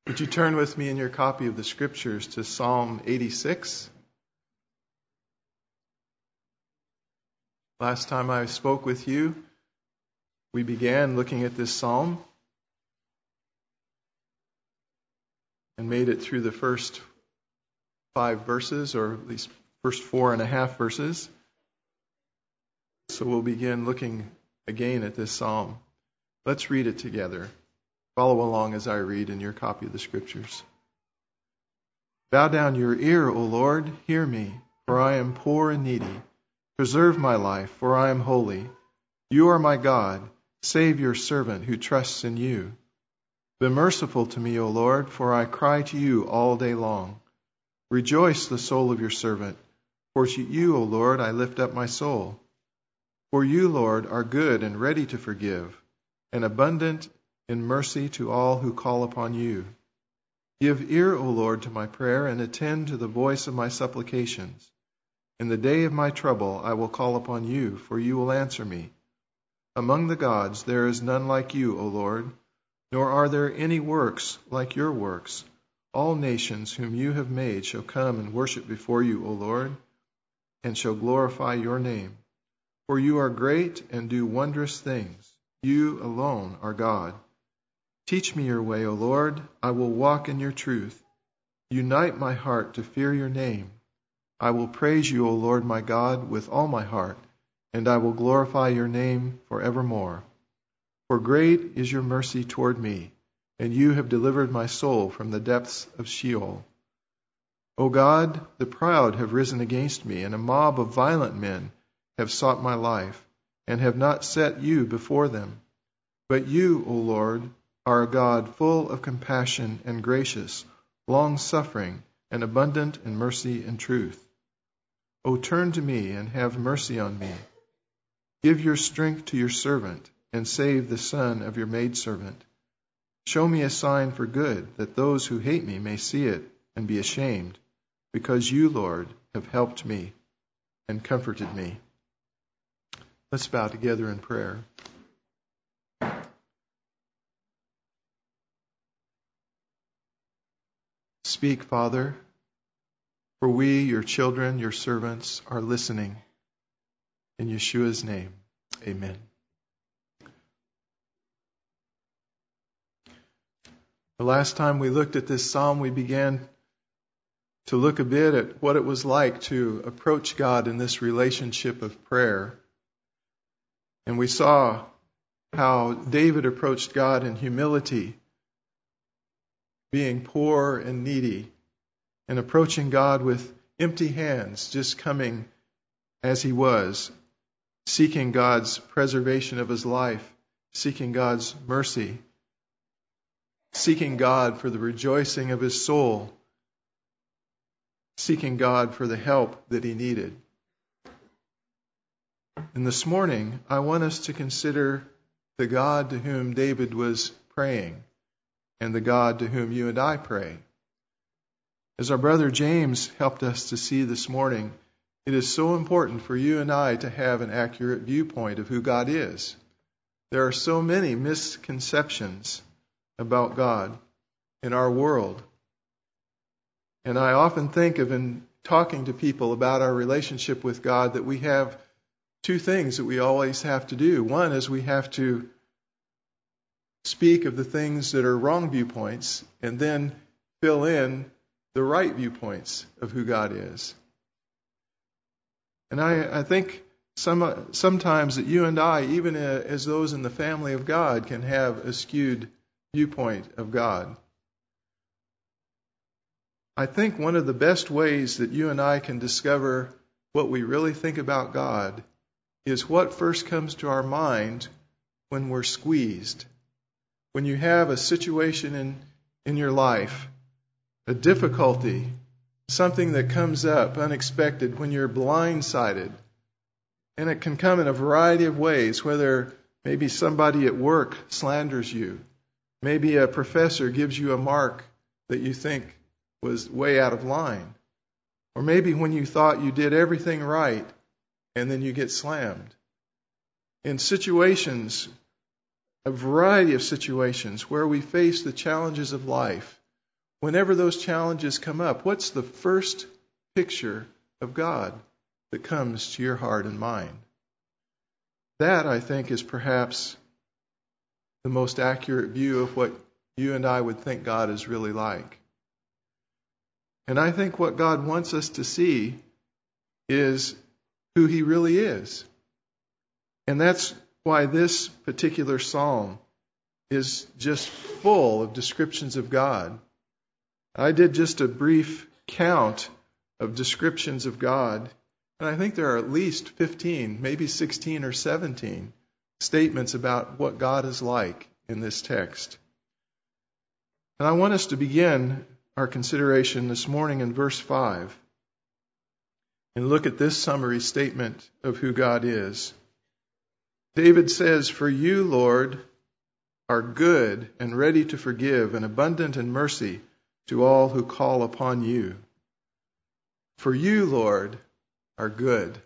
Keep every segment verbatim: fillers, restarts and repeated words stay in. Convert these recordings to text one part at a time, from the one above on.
Would you turn with me in your copy of the Scriptures to Psalm eighty-six? Last time I spoke with you, we began looking at this psalm and made it through the first five verses, or at least first four and a half verses. So we'll begin looking again at this psalm. Let's read it together. Follow along as I read in your copy of the Scriptures. Bow down your ear, O Lord, hear me, for I am poor and needy. Preserve my life, for I am holy. You are my God. Save your servant who trusts in you. Be merciful to me, O Lord, for I cry to you all day long. Rejoice the soul of your servant, for to you, O Lord, I lift up my soul. For you, Lord, are good and ready to forgive, and abundant in mercy to all who call upon you. Give ear, O Lord, to my prayer, and attend to the voice of my supplications. In the day of my trouble I will call upon you, for you will answer me. Among the gods there is none like you, O Lord, nor are there any works like your works. All nations whom you have made shall come and worship before you, O Lord, and shall glorify your name. For you are great and do wondrous things. You alone are God. Teach me your way, O Lord. I will walk in your truth. Unite my heart to fear your name. I will praise you, O Lord my God, with all my heart, and I will glorify your name forevermore. For great is your mercy toward me, and you have delivered my soul from the depths of Sheol. O God, the proud have risen against me, and a mob of violent men have sought my life, and have not set you before them. But you, O Lord, are a God full of compassion and gracious, long-suffering, and abundant in mercy and truth. O turn to me and have mercy on me. Give your strength to your servant, and save the son of your maidservant. Show me a sign for good, that those who hate me may see it and be ashamed, because you, Lord, have helped me and comforted me. Let's bow together in prayer. Speak, Father, for we, your children, your servants, are listening. In Yeshua's name, amen. The last time we looked at this psalm, we began to look a bit at what it was like to approach God in this relationship of prayer. And we saw how David approached God in humility, being poor and needy, and approaching God with empty hands, just coming as he was, seeking God's preservation of his life, seeking God's mercy, seeking God for the rejoicing of his soul, seeking God for the help that he needed. And this morning, I want us to consider the God to whom David was praying, and the God to whom you and I pray. As our brother James helped us to see this morning, it is so important for you and I to have an accurate viewpoint of who God is. There are so many misconceptions about God in our world. And I often think of, in talking to people about our relationship with God, that we have two things that we always have to do. One is we have to speak of the things that are wrong viewpoints, and then fill in the right viewpoints of who God is. And I, I think some sometimes that you and I, even as those in the family of God, can have a skewed viewpoint of God. I think one of the best ways that you and I can discover what we really think about God is what first comes to our mind when we're squeezed. When you have a situation in, in your life, a difficulty, something that comes up unexpected, when you're blindsided. And it can come in a variety of ways, whether maybe somebody at work slanders you, maybe a professor gives you a mark that you think was way out of line, or maybe when you thought you did everything right and then you get slammed. In situations, a variety of situations where we face the challenges of life, whenever those challenges come up, what's the first picture of God that comes to your heart and mind? That, I think, is perhaps the most accurate view of what you and I would think God is really like. And I think what God wants us to see is who He really is. And that's why this particular psalm is just full of descriptions of God. I did just a brief count of descriptions of God, and I think there are at least fifteen, maybe sixteen or seventeen statements about what God is like in this text. And I want us to begin our consideration this morning in verse five and look at this summary statement of who God is. David says, "For you, Lord, are good and ready to forgive and abundant in mercy to all who call upon you." For you, Lord, are good.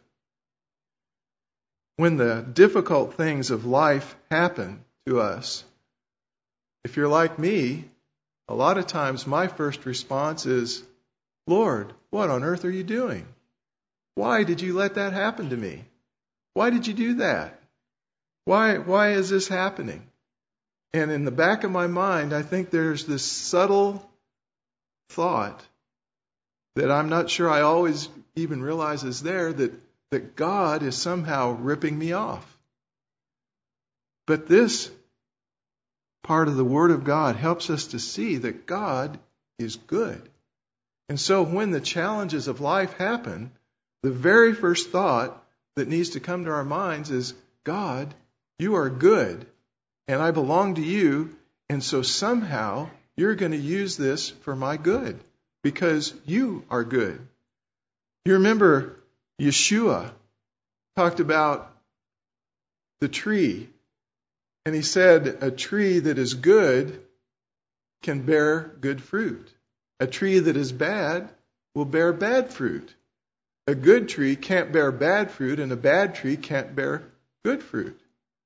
When the difficult things of life happen to us, if you're like me, a lot of times my first response is, "Lord, what on earth are you doing? Why did you let that happen to me? Why did you do that? Why, why is this happening?" And in the back of my mind, I think there's this subtle thought that I'm not sure I always even realize is there, that, that God is somehow ripping me off. But this part of the Word of God helps us to see that God is good. And so when the challenges of life happen, the very first thought that needs to come to our minds is, God, you are good, and I belong to you, and so somehow you're going to use this for my good, because you are good. You remember Yeshua talked about the tree, and he said a tree that is good can bear good fruit. A tree that is bad will bear bad fruit. A good tree can't bear bad fruit, and a bad tree can't bear good fruit.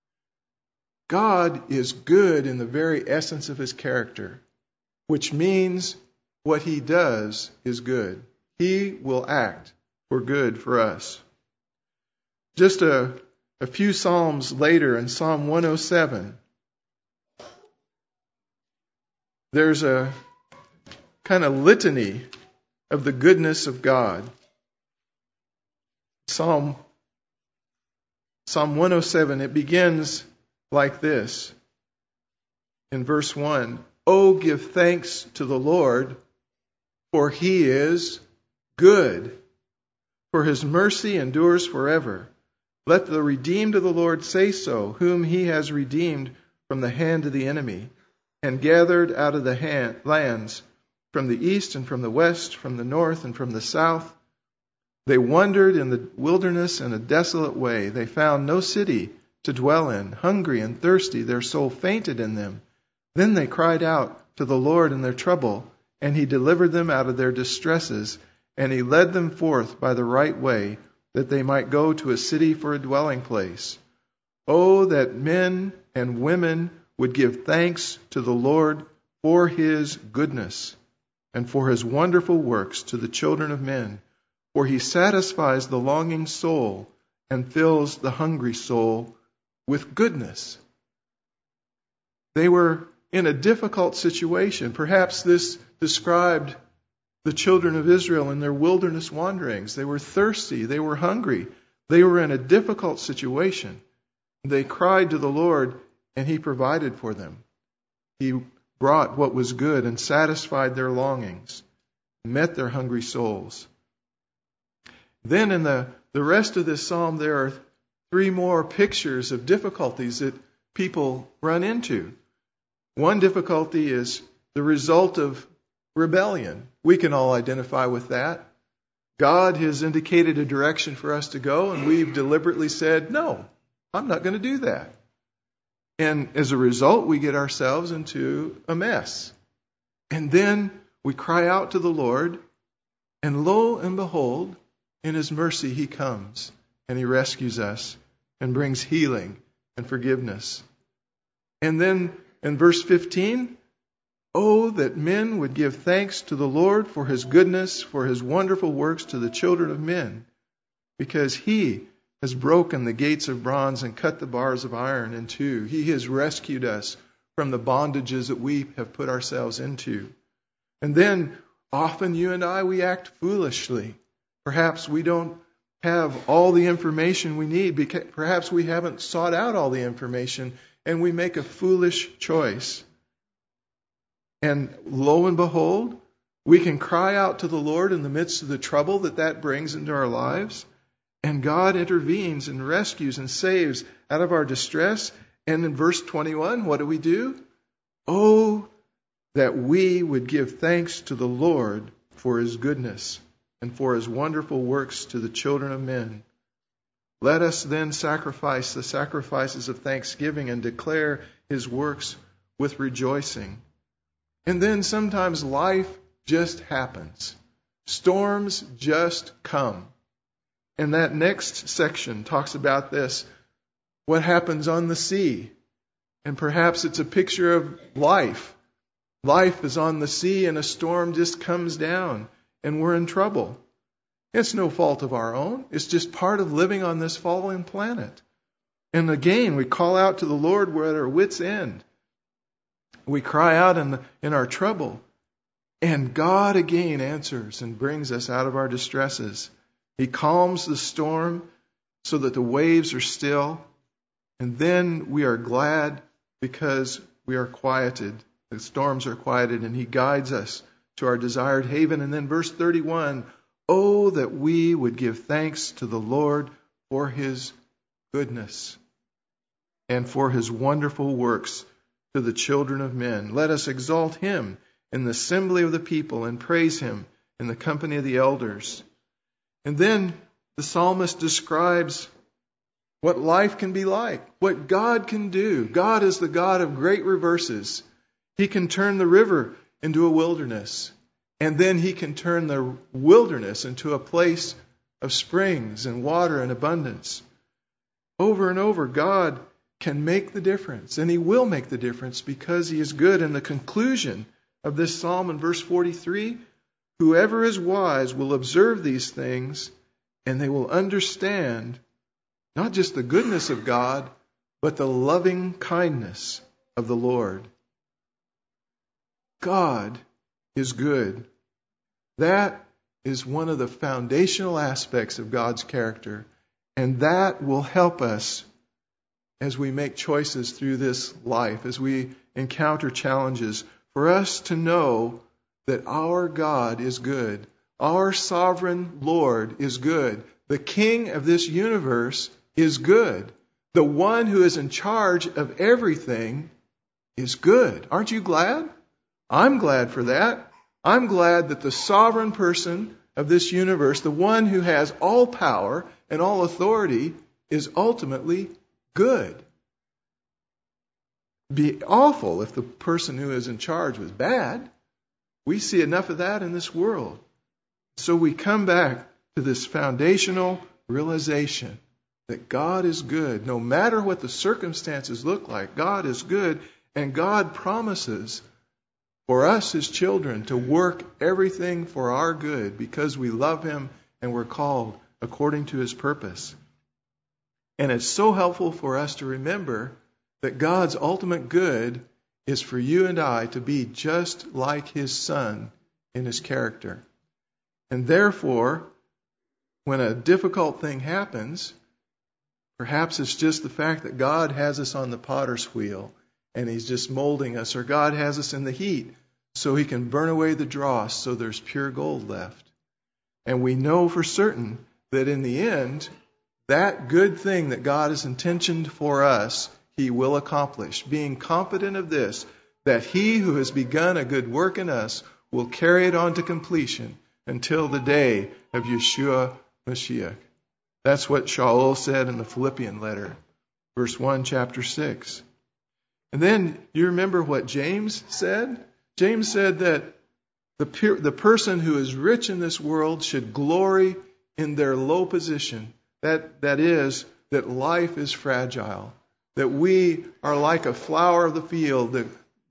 God is good in the very essence of His character, which means what He does is good. He will act for good for us. Just a, a few Psalms later, in Psalm one oh seven, there's a kind of litany of the goodness of God. Psalm, Psalm one oh seven, it begins like this. In verse one, "Oh, give thanks to the Lord, for He is good, for His mercy endures forever. Let the redeemed of the Lord say so, whom He has redeemed from the hand of the enemy, and gathered out of the hand, lands, from the east and from the west, from the north and from the south. They wandered in the wilderness in a desolate way. They found no city to dwell in. Hungry and thirsty, their soul fainted in them. Then they cried out to the Lord in their trouble, and He delivered them out of their distresses, and He led them forth by the right way, that they might go to a city for a dwelling place. Oh, that men and women would give thanks to the Lord for His goodness and for His wonderful works to the children of men. For He satisfies the longing soul and fills the hungry soul with goodness." They were in a difficult situation. Perhaps this described the children of Israel in their wilderness wanderings. They were thirsty. They were hungry. They were in a difficult situation. They cried to the Lord, and He provided for them. He brought what was good and satisfied their longings, met their hungry souls. Then in the, the rest of this psalm, there are three more pictures of difficulties that people run into. One difficulty is the result of rebellion. We can all identify with that. God has indicated a direction for us to go, and we've deliberately said, no, I'm not going to do that. And as a result, we get ourselves into a mess. And then we cry out to the Lord, and lo and behold, in His mercy He comes, and He rescues us and brings healing and forgiveness. And then in verse fifteen, Oh, that men would give thanks to the Lord for his goodness, for his wonderful works to the children of men, because he has broken the gates of bronze and cut the bars of iron in two. He has rescued us from the bondages that we have put ourselves into. And then often you and I, we act foolishly. Perhaps we don't have all the information we need. Because perhaps we haven't sought out all the information, and we make a foolish choice. And lo and behold, we can cry out to the Lord in the midst of the trouble that that brings into our lives. And God intervenes and rescues and saves out of our distress. And in verse twenty-one, what do we do? Oh, that we would give thanks to the Lord for his goodness and for his wonderful works to the children of men. Let us then sacrifice the sacrifices of thanksgiving and declare his works with rejoicing. And then sometimes life just happens. Storms just come. And that next section talks about this, what happens on the sea. And perhaps it's a picture of life. Life is on the sea and a storm just comes down and we're in trouble. It's no fault of our own. It's just part of living on this fallen planet. And again, we call out to the Lord. We're at our wits' end. We cry out in, the, in our trouble. And God again answers and brings us out of our distresses. He calms the storm so that the waves are still. And then we are glad because we are quieted. The storms are quieted and he guides us to our desired haven. And then verse thirty-one, oh, that we would give thanks to the Lord for his goodness and for his wonderful works to the children of men. Let us exalt him in the assembly of the people and praise him in the company of the elders. And then the psalmist describes what life can be like, what God can do. God is the God of great reverses. He can turn the river into a wilderness, and then he can turn the wilderness into a place of springs and water and abundance. Over and over, God can make the difference, and he will make the difference because he is good. And the conclusion of this psalm in verse forty-three, whoever is wise will observe these things, and they will understand not just the goodness of God, but the loving kindness of the Lord. God is good. That is one of the foundational aspects of God's character, and that will help us as we make choices through this life, as we encounter challenges, for us to know that our God is good. Our sovereign Lord is good. The King of this universe is good. The one who is in charge of everything is good. Aren't you glad? I'm glad for that. I'm glad that the sovereign person of this universe, the one who has all power and all authority, is ultimately good. It'd be awful if the person who is in charge was bad. We see enough of that in this world. So we come back to this foundational realization that God is good. No matter what the circumstances look like, God is good, and God promises for us, his children, to work everything for our good because we love him and we're called according to his purpose. And it's so helpful for us to remember that God's ultimate good is for you and I to be just like his Son in his character. And therefore, when a difficult thing happens, perhaps it's just the fact that God has us on the potter's wheel and he's just molding us, or God has us in the heat so he can burn away the dross so there's pure gold left. And we know for certain that in the end, that good thing that God has intentioned for us, he will accomplish, being confident of this, that he who has begun a good work in us will carry it on to completion until the day of Yeshua Mashiach. That's what Shaul said in the Philippian letter, verse one, chapter six. And then you remember what James said? James said that the, per- the person who is rich in this world should glory in their low position. That, that is, that life is fragile. That we are like a flower of the field. That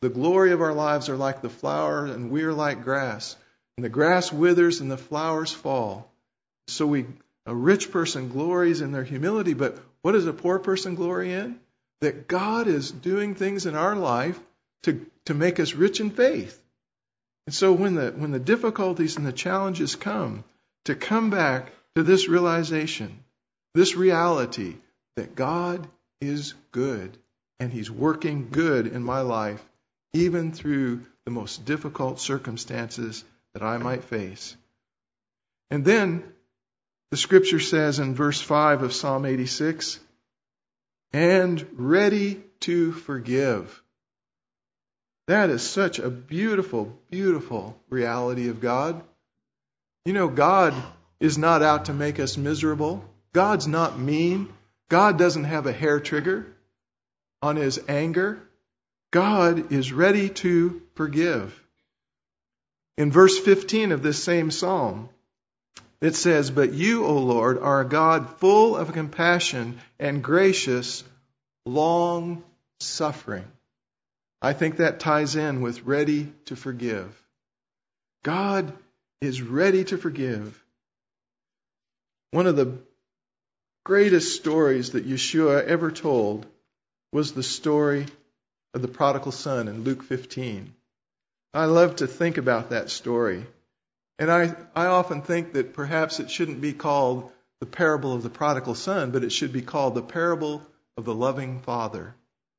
The glory of our lives are like the flower, and we are like grass. And the grass withers and the flowers fall. So we, a rich person glories in their humility, but what does a poor person glory in? That God is doing things in our life to, to make us rich in faith. And so when the when the difficulties and the challenges come, to come back to this realization, this reality that God is good and He's working good in my life, even through the most difficult circumstances that I might face. And then the scripture says in verse five of Psalm eighty-six, and ready to forgive. That is such a beautiful, beautiful reality of God. You know, God is not out to make us miserable. God's not mean. God doesn't have a hair trigger on His anger. God is ready to forgive. In verse fifteen of this same psalm, it says, but you, O Lord, are a God full of compassion and gracious, long-suffering. I think that ties in with ready to forgive. God is ready to forgive. One of the greatest stories that Yeshua ever told was the story of the prodigal son in Luke fifteen. I love to think about that story. And I, I often think that perhaps it shouldn't be called the parable of the prodigal son, but it should be called the parable of the loving father.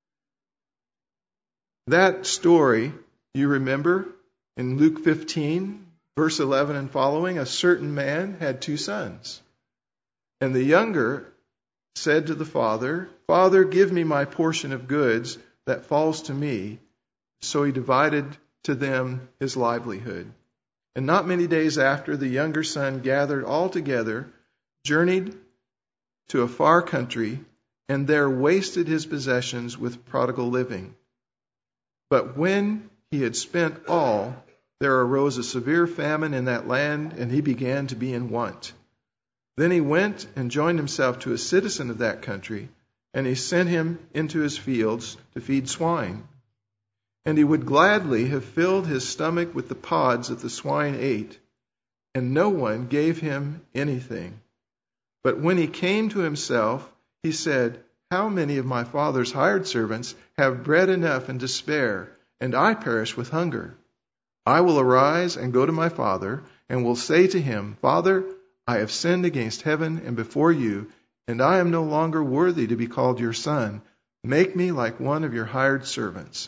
That story, you remember, in Luke fifteen, verse eleven and following, a certain man had two sons. And the younger said to the father, Father, give me my portion of goods that falls to me. So he divided to them his livelihood. And not many days after, the younger son gathered all together, journeyed to a far country, and there wasted his possessions with prodigal living. But when he had spent all, there arose a severe famine in that land, and he began to be in want. Then he went and joined himself to a citizen of that country, and he sent him into his fields to feed swine. And he would gladly have filled his stomach with the pods that the swine ate, and no one gave him anything. But when he came to himself, he said, How many of my father's hired servants have bread enough and to spare, and I perish with hunger? I will arise and go to my father, and will say to him, Father, I have sinned against heaven and before you, and I am no longer worthy to be called your son. Make me like one of your hired servants.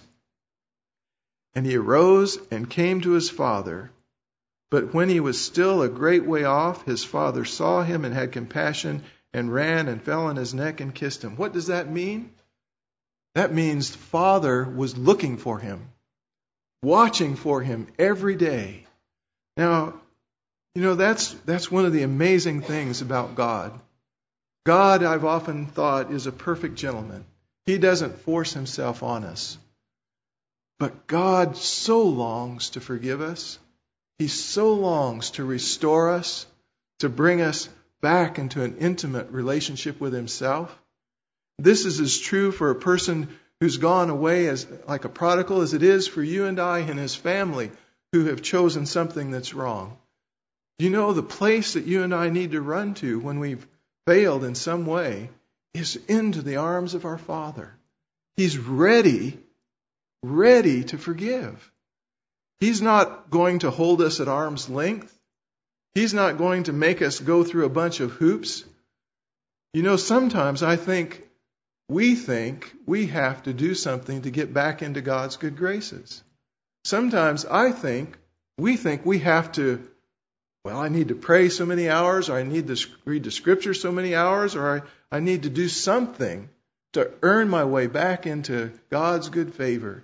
And he arose and came to his father. But when he was still a great way off, his father saw him and had compassion and ran and fell on his neck and kissed him. What does that mean? That means the father was looking for him, watching for him every day. Now, you know, that's that's one of the amazing things about God. God, I've often thought, is a perfect gentleman. He doesn't force himself on us. But God so longs to forgive us. He so longs to restore us, to bring us back into an intimate relationship with himself. This is as true for a person who's gone away as like a prodigal as it is for you and I and his family who have chosen something that's wrong. You know, the place that you and I need to run to when we've failed in some way is into the arms of our Father. He's ready, ready to forgive. He's not going to hold us at arm's length. He's not going to make us go through a bunch of hoops. You know, sometimes I think we think we have to do something to get back into God's good graces. Sometimes I think we think we have to, well, I need to pray so many hours, or I need to read the scripture so many hours, or I, I need to do something to earn my way back into God's good favor.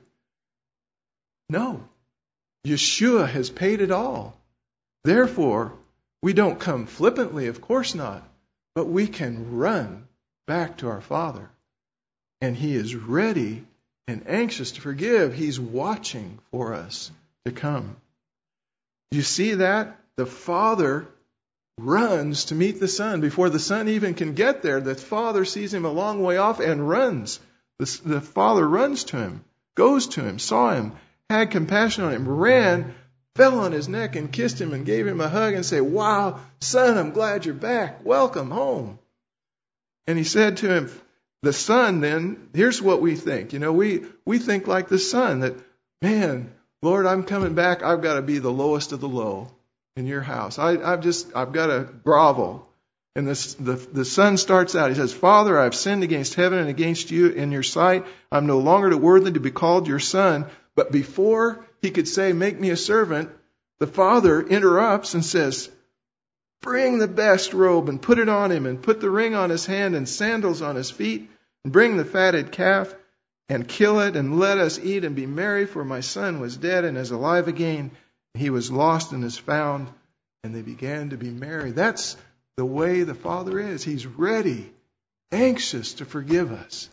No. Yeshua has paid it all. Therefore, we don't come flippantly, of course not, but we can run back to our Father. And He is ready and anxious to forgive. He's watching for us to come. You see that? The Father runs to meet the Son. Before the Son even can get there, the Father sees him a long way off and runs. The, the Father runs to him goes to him, saw him, had compassion on him, ran, fell on his neck and kissed him and gave him a hug and said, "Wow, son, I'm glad you're back. Welcome home." And he said to him, the son then, here's what we think. You know, we, we think like the son that, man, Lord, I'm coming back. I've got to be the lowest of the low in your house. I, I've just, I've got to grovel. And this, the, the son starts out. He says, "Father, I've sinned against heaven and against you in your sight. I'm no longer worthy to be called your son." But before he could say, "Make me a servant," the father interrupts and says, "Bring the best robe and put it on him, and put the ring on his hand and sandals on his feet, and bring the fatted calf and kill it, and let us eat and be merry, for my son was dead and is alive again. He was lost and is found." And they began to be merry. That's the way the Father is. He's ready, anxious to forgive us,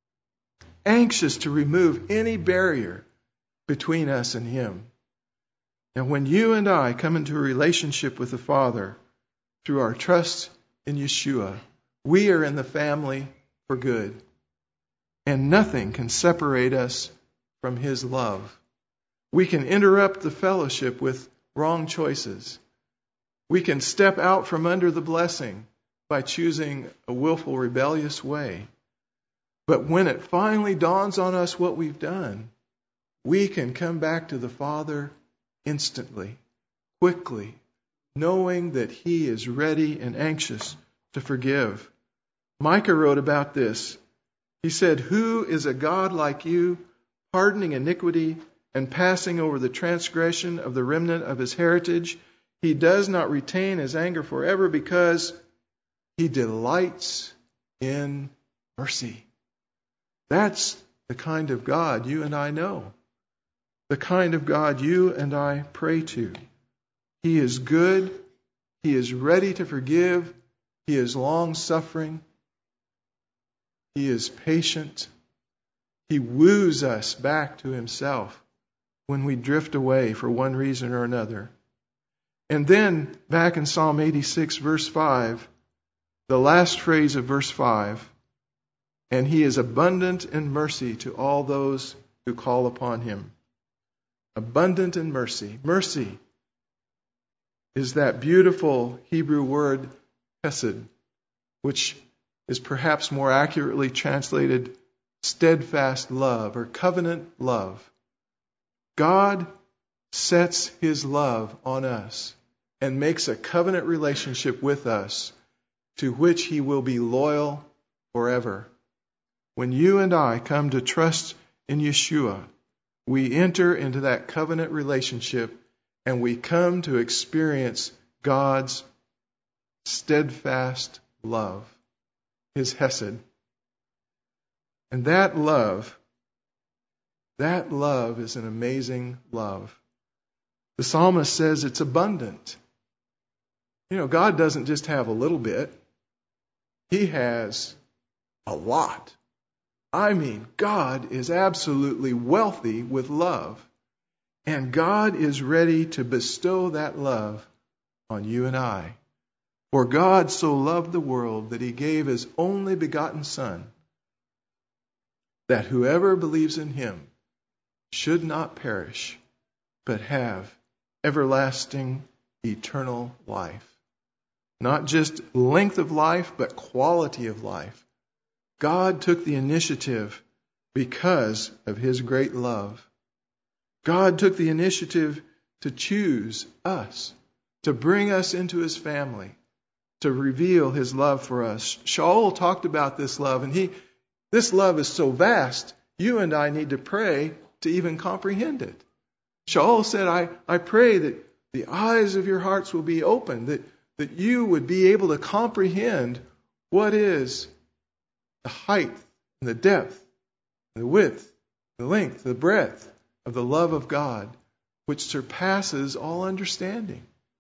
anxious to remove any barrier between us and Him. And when you and I come into a relationship with the Father through our trust in Yeshua, we are in the family for good. And nothing can separate us from His love. We can interrupt the fellowship with wrong choices. We can step out from under the blessing by choosing a willful, rebellious way. But when it finally dawns on us what we've done, we can come back to the Father instantly, quickly, knowing that He is ready and anxious to forgive. Micah wrote about this. He said, "Who is a God like you, pardoning iniquity and passing over the transgression of the remnant of His heritage? He does not retain His anger forever, because He delights in mercy." That's the kind of God you and I know. The kind of God you and I pray to. He is good. He is ready to forgive. He is long-suffering. He is patient. He woos us back to Himself when we drift away for one reason or another. And then, back in Psalm eighty-six, verse five, the last phrase of verse five, "And He is abundant in mercy to all those who call upon Him." Abundant in mercy. Mercy is that beautiful Hebrew word, hesed, which is perhaps more accurately translated steadfast love or covenant love. God sets His love on us and makes a covenant relationship with us to which He will be loyal forever. When you and I come to trust in Yeshua, we enter into that covenant relationship and we come to experience God's steadfast love, His hesed. And that love, that love is an amazing love. The psalmist says it's abundant. You know, God doesn't just have a little bit. He has a lot. I mean, God is absolutely wealthy with love. And God is ready to bestow that love on you and I. For God so loved the world that He gave His only begotten Son, that whoever believes in Him should not perish, but have everlasting, eternal life. Not just length of life, but quality of life. God took the initiative because of His great love. God took the initiative to choose us, to bring us into His family, to reveal His love for us. Shaul talked about this love, and he, this love is so vast, you and I need to pray to even comprehend it. Shaul said, I, I pray that the eyes of your hearts will be opened, that, that you would be able to comprehend what is the height and the depth, and the width, the length, the breadth of the love of God, which surpasses all understanding.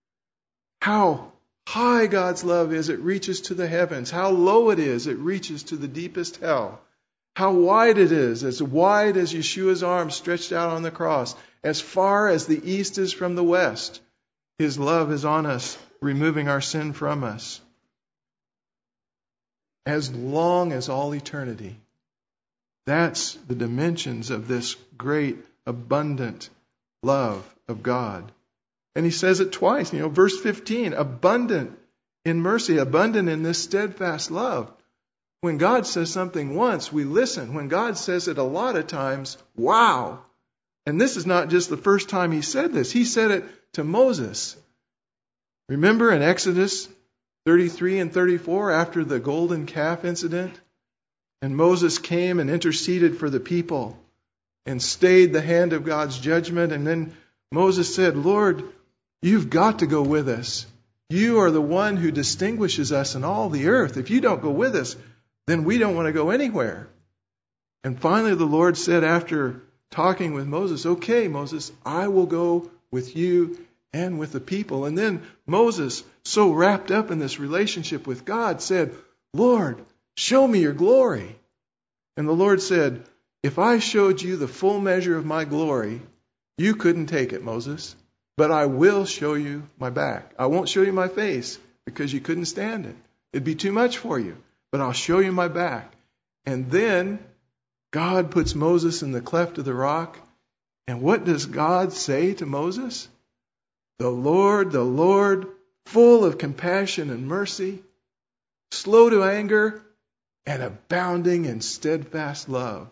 How high God's love is, it reaches to the heavens. How low it is, it reaches to the deepest hell. How wide it is, as wide as Yeshua's arms stretched out on the cross, as far as the east is from the west. His love is on us, removing our sin from us. As long as all eternity, That's the dimensions of this great, abundant love of God. And he says it twice, you know, verse fifteen, abundant in mercy, abundant in this steadfast love. When God says something once, we listen. When God says it a lot of times, wow. And this is not just the first time he said this. He said it to Moses. Remember in Exodus thirty-three and thirty-four, after the golden calf incident? And Moses came and interceded for the people and stayed the hand of God's judgment. And then Moses said, Lord, you've got to go with us. You are the one who distinguishes us in all the earth. If you don't go with us, then we don't want to go anywhere. And finally the Lord said, after talking with Moses, okay, Moses, I will go with you and with the people. And then Moses, so wrapped up in this relationship with God, said, Lord, show me your glory. And the Lord said, if I showed you the full measure of my glory, you couldn't take it, Moses. But I will show you my back. I won't show you my face because you couldn't stand it. It'd be too much for you. But I'll show you my back. And then God puts Moses in the cleft of the rock. And what does God say to Moses? The Lord, the Lord, full of compassion and mercy, slow to anger, and abounding in steadfast love.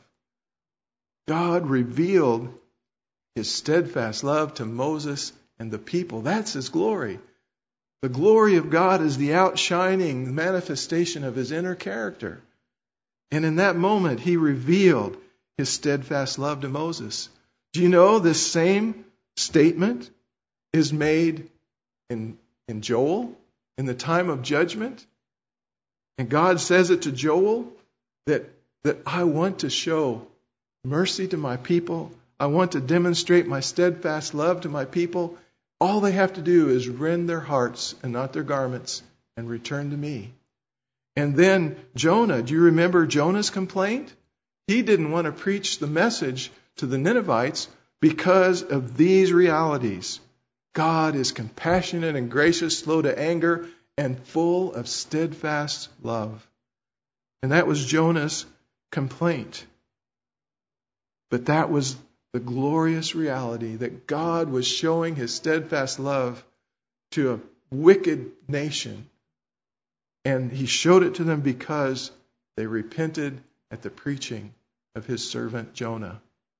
God revealed his steadfast love to Moses and the people. That's his glory. The glory of God is the outshining manifestation of his inner character. And in that moment, he revealed his steadfast love to Moses. Do you know this same statement is made in, in Joel in the time of judgment? And God says it to Joel that, that I want to show mercy to my people. I want to demonstrate my steadfast love to my people. All they have to do is rend their hearts and not their garments and return to me. And then Jonah, do you remember Jonah's complaint? He didn't want to preach the message to the Ninevites because of these realities. God is compassionate and gracious, slow to anger, and full of steadfast love. And that was Jonah's complaint. But that was the glorious reality that God was showing his steadfast love to a wicked nation. And he showed it to them because they repented at the preaching of his servant Jonah.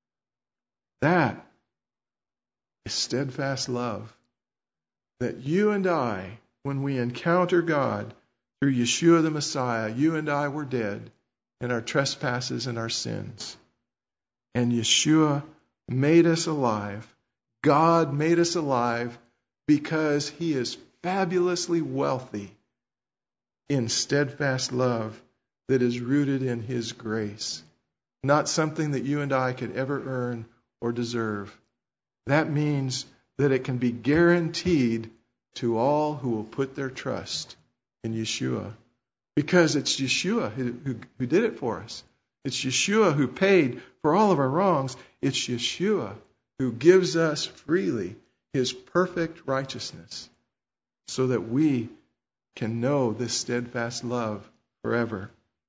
That is steadfast love. That you and I, when we encounter God through Yeshua the Messiah, you and I were dead in our trespasses and our sins. And Yeshua made us alive. God made us alive because he is fabulously wealthy in steadfast love that is rooted in his grace. Not something that you and I could ever earn or deserve. That means that it can be guaranteed to all who will put their trust in Yeshua. Because it's Yeshua who, who, who did it for us. It's Yeshua who paid for all of our wrongs. It's Yeshua who gives us freely his perfect righteousness so that we can know this steadfast love forever.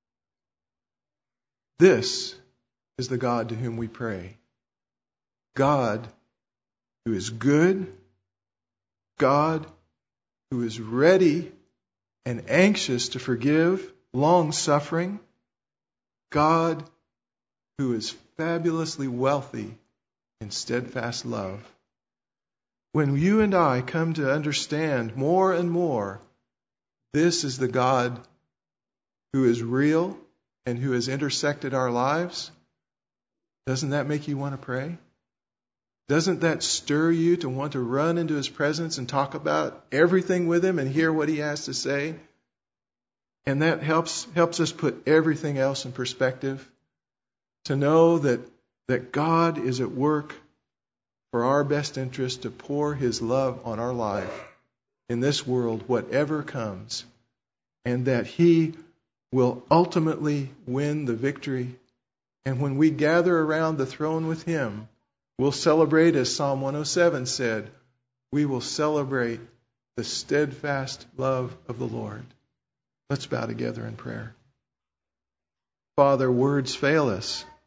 This is the God to whom we pray. God who is good, God who is ready and anxious to forgive, long-suffering, God who is fabulously wealthy in steadfast love. When you and I come to understand more and more, this is the God who is real and who has intersected our lives, doesn't that make you want to pray? Doesn't that stir you to want to run into his presence and talk about everything with him and hear what he has to say? And that helps helps us put everything else in perspective. To know that, that God is at work for our best interest to pour his love on our life in this world, whatever comes. And that he will ultimately win the victory. And when we gather around the throne with him, we'll celebrate, as Psalm one oh seven said, we will celebrate the steadfast love of the Lord. Let's bow together in prayer. Father, words fail us.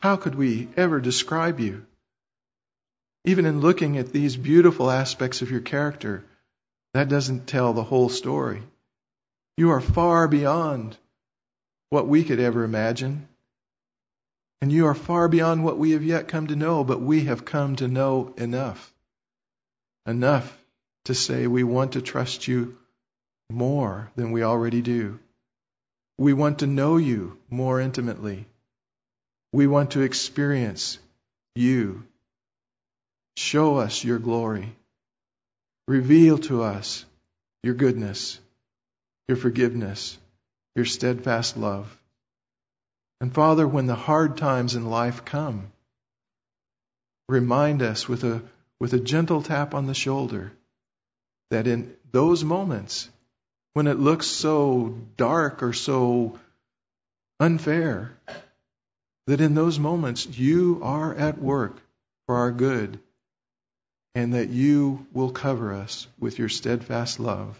How could we ever describe you? Even in looking at these beautiful aspects of your character, that doesn't tell the whole story. You are far beyond what we could ever imagine. And you are far beyond what we have yet come to know, but we have come to know enough. Enough to say we want to trust you more than we already do. We want to know you more intimately. We want to experience you. Show us your glory. Reveal to us your goodness, your forgiveness, your steadfast love. And Father, when the hard times in life come, remind us with a, with a gentle tap on the shoulder that in those moments, when it looks so dark or so unfair, that in those moments you are at work for our good, and that you will cover us with your steadfast love.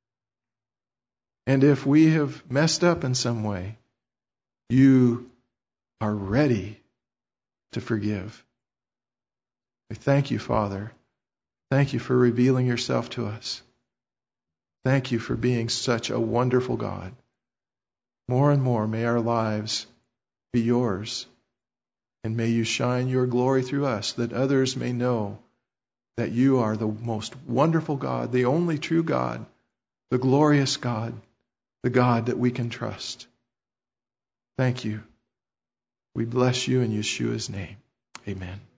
And if we have messed up in some way, you are ready to forgive. I thank you, Father. Thank you for revealing yourself to us. Thank you for being such a wonderful God. More and more may our lives be yours, and may you shine your glory through us, that others may know that you are the most wonderful God, the only true God, the glorious God, the God that we can trust. Thank you. We bless you in Yeshua's name. Amen.